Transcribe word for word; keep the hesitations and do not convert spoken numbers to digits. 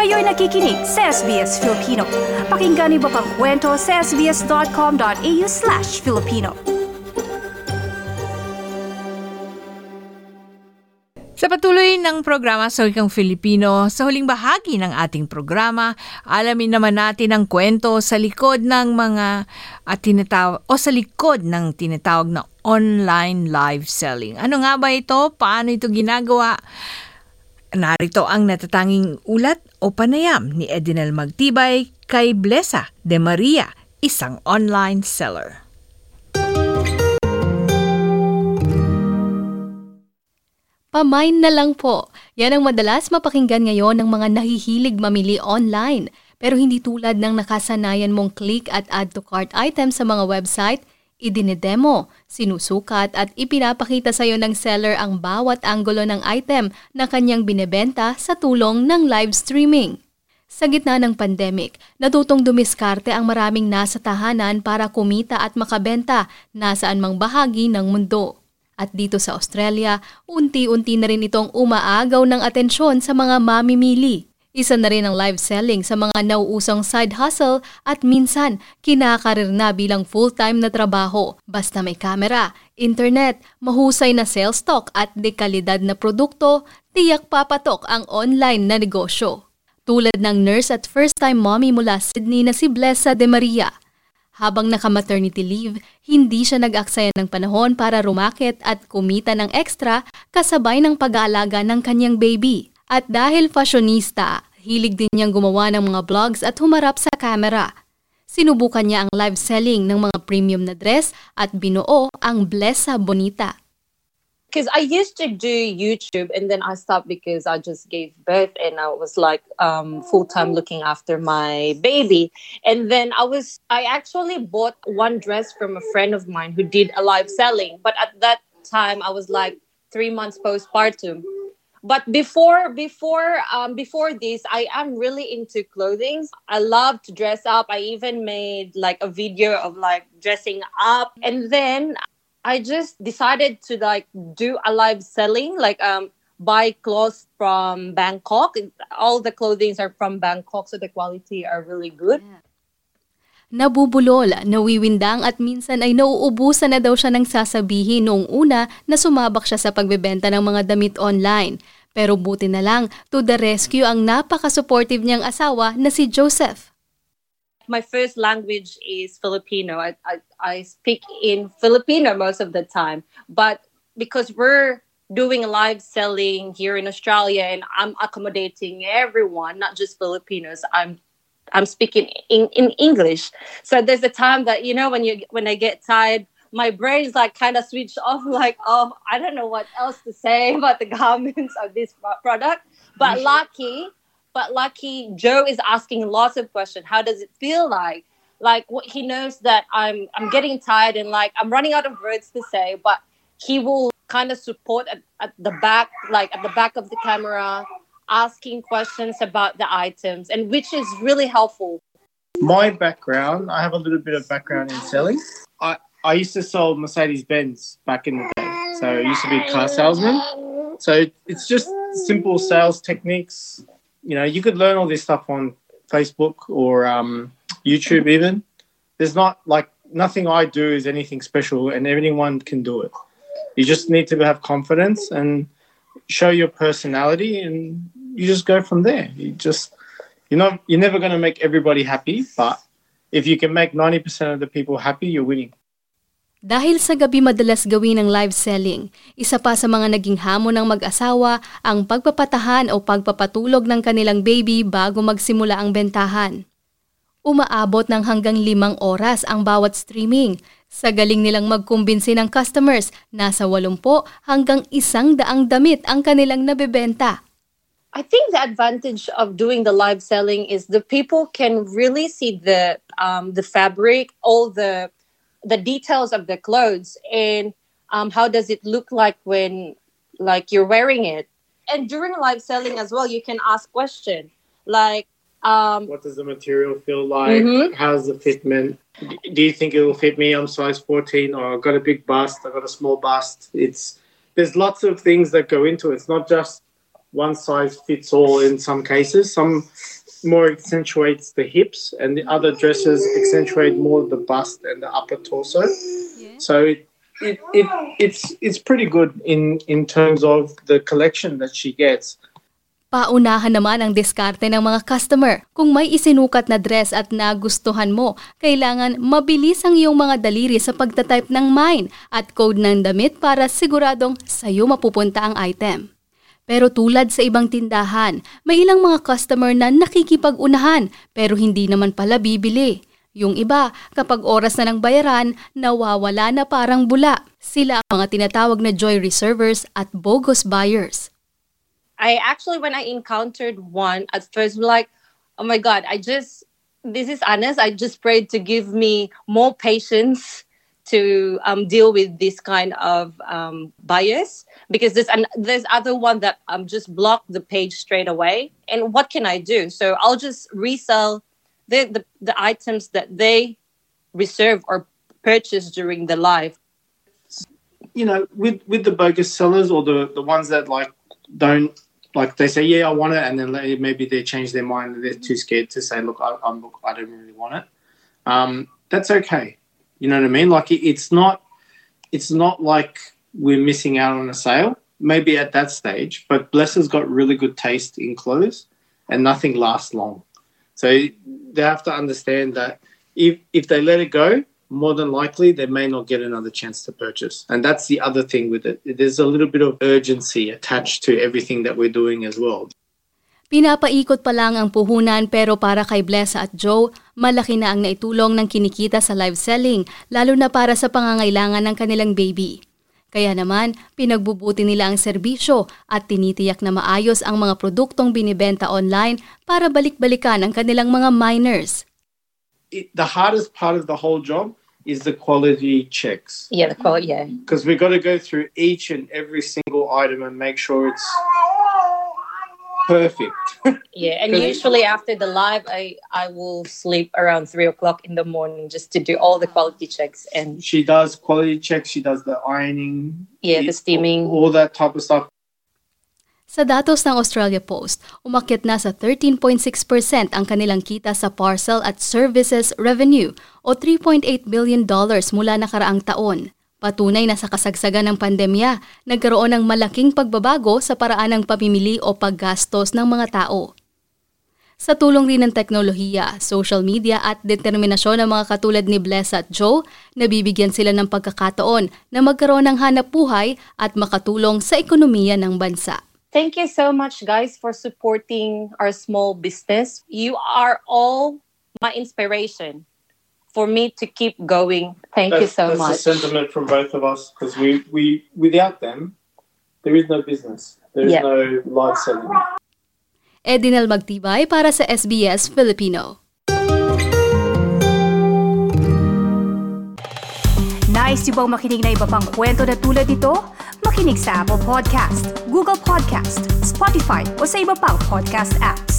Kayo'y nakikinig sa S B S Filipino. Pakinggan niyo pa ang kwento sa sbs.com.au slash Filipino. Sa patuloy ng programa sa Wikang Filipino, sa huling bahagi ng ating programa, alamin naman natin ang kwento sa likod ng mga at tinatawag o sa likod ng tinatawag na online live selling. Ano nga ba ito? Paano ito ginagawa? Narito ang natatanging ulat o panayam ni Edinel Magtibay kay Blessa de Maria, isang online seller. Pamain na lang po. Yan ang madalas mapakinggan ngayon ng mga nahihilig mamili online. Pero hindi tulad ng nakasanayan mong click at add to cart item sa mga website, idinedemo, sinusukat at ipinapakita sa iyo ng seller ang bawat anggulo ng item na kanyang binebenta sa tulong ng live streaming. Sa gitna ng pandemic, natutong dumiskarte ang maraming nasa tahanan para kumita at makabenta nasaan mang bahagi ng mundo. At dito sa Australia, unti-unti na rin itong umaagaw ng atensyon sa mga mamimili. Isa na rin ang live selling sa mga nauusong side hustle at minsan kinakarir na bilang full-time na trabaho. Basta may camera, internet, mahusay na sales stock at dekalidad na produkto, tiyak papatok ang online na negosyo. Tulad ng nurse at first-time mommy mula Sydney na si Blessa de Maria. Habang naka-maternity leave, hindi siya nag-aksaya ng panahon para rumakit at kumita ng extra kasabay ng pag-aalaga ng kanyang baby. At dahil fashionista, hilig din niyang gumawa ng mga vlogs at humarap sa camera. Sinubukan niya ang live selling ng mga premium na dress at binuo ang Blessa Bonita. Because I used to do YouTube and then I stopped because I just gave birth and I was like um, full-time looking after my baby. And then I was, I actually bought one dress from a friend of mine who did a live selling. But at that time, I was like three months postpartum. But before, before, um, before this, I am really into clothing. I love to dress up. I even made like a video of like dressing up. And then I just decided to like do a live selling, like um buy clothes from Bangkok. All the clothings are from Bangkok, so the quality are really good. Yeah. Nabubulol, nawiwindang at minsan ay nauubusan na daw siya ng sasabihin noong una na sumabak siya sa pagbebenta ng mga damit online. Pero buti na lang, to the rescue ang napaka-supportive niyang asawa na si Joseph. My first language is Filipino. I, I I speak in Filipino most of the time. But because we're doing live selling here in Australia and I'm accommodating everyone, not just Filipinos, I'm I'm speaking in, in English. So there's a time that, you know, when you when I get tired, my brain's like kind of switched off, like, oh, I don't know what else to say about the garments of this product. But lucky But lucky, Joe is asking lots of questions. How does it feel like? Like what he knows that I'm I'm getting tired and like I'm running out of words to say, but he will kind of support at, at the back, like at the back of the camera, asking questions about the items, and which is really helpful. My background, I have a little bit of background in selling. I, I used to sell Mercedes-Benz back in the day. So I used to be a car salesman. So it's just simple sales techniques. You know, you could learn all this stuff on Facebook or um, YouTube even. There's not, like, nothing I do is anything special and anyone can do it. You just need to have confidence and show your personality and you just go from there. You just, you're not, you're never going to make everybody happy, but if you can make ninety percent of the people happy, you're winning. Dahil sa gabi madalas gawin ng live selling, isa pa sa mga naging hamon ng mag-asawa ang pagpapatahan o pagpapatulog ng kanilang baby bago magsimula ang bentahan. Umaabot ng hanggang limang oras ang bawat streaming. Sa galing nilang magkumbinsi ng customers, nasa walumpo hanggang isang daang damit ang kanilang nabebenta. I think the advantage of doing the live selling is the people can really see the um, the fabric, all the the details of the clothes and um, how does it look like when like you're wearing it. And during live selling as well, you can ask questions like, um, what does the material feel like? Mm-hmm. How's the fitment? Do you think it will fit me? I'm size fourteen or I've got a big bust, I've got a small bust. It's, there's lots of things that go into it. It's not just one size fits all in some cases. Some more accentuates the hips, and the other dresses accentuate more the bust and the upper torso. Yeah. So it, it, it it's it's pretty good in in terms of the collection that she gets. Paunahan naman ang diskarte ng mga customer. Kung may isinukat na dress at nagustuhan mo, kailangan mabilis ang iyong mga daliri sa pagtatype ng mine at code ng damit para siguradong sa'yo mapupunta ang item. Pero tulad sa ibang tindahan, may ilang mga customer na nakikipag-unahan pero hindi naman pala bibili. Yung iba, kapag oras na ng bayaran, nawawala na parang bula. Sila ang mga tinatawag na joy reservers at bogus buyers. I actually, when I encountered one, at first, like, oh my God, I just, this is honest, I just prayed to give me more patience to um, deal with this kind of um, bias, because there's, an, there's other one that um, just block the page straight away. And what can I do? So I'll just resell the, the, the items that they reserve or purchase during the live. You know, with, with the bogus sellers or the, the ones that like don't, like they say, yeah, I want it, and then maybe they change their mind and they're too scared to say, look, I, I'm, look, I don't really want it. Um, that's okay. You know what I mean? Like it, it's not, it's not like we're missing out on a sale. Maybe at that stage, but Blesser's got really good taste in clothes, and nothing lasts long. So they have to understand that if if they let it go, more than likely they may not get another chance to purchase. And that's the other thing with it. There's a little bit of urgency attached to everything that we're doing as well. Pinapaikot pa lang ang puhunan pero para kay Blessa at Joe, malaki na ang naitulong ng kinikita sa live selling, lalo na para sa pangangailangan ng kanilang baby. Kaya naman, pinagbubuti nila ang serbisyo at tinitiyak na maayos ang mga produktong binibenta online para balik-balikan ang kanilang mga minors. It, the hardest part of the whole job is the quality checks. Yeah, the quality, yeah. Because we've got to go through each and every single item and make sure it's perfect. Yeah, and usually after the live, I, I will sleep around three o'clock in the morning just to do all the quality checks. And she does quality checks, she does the ironing. Yeah, the steaming. All that type of stuff. Sa datos ng Australia Post, umakyat na sa thirteen point six percent ang kanilang kita sa parcel at services revenue o three point eight billion dollars mula nakaraang taon. Patunay na sa kasagsagan ng pandemya, nagkaroon ng malaking pagbabago sa paraan ng pamimili o paggastos ng mga tao. Sa tulong rin ng teknolohiya, social media at determinasyon ng mga katulad ni Blessa at Joe, nabibigyan sila ng pagkakataon na magkaroon ng hanapbuhay at makatulong sa ekonomiya ng bansa. Thank you so much, guys, for supporting our small business. You are all my inspiration for me to keep going. Thank that's, you so that's much. That's the sentiment from both of us, because we, we, without them, there is no business. There is yeah. no live selling. Edinel Magtibay para sa S B S Filipino. Nice yung bang makinig na iba pang kwento na tulad ito? Makinig sa Apple Podcast, Google Podcast, Spotify o sa iba pang podcast apps.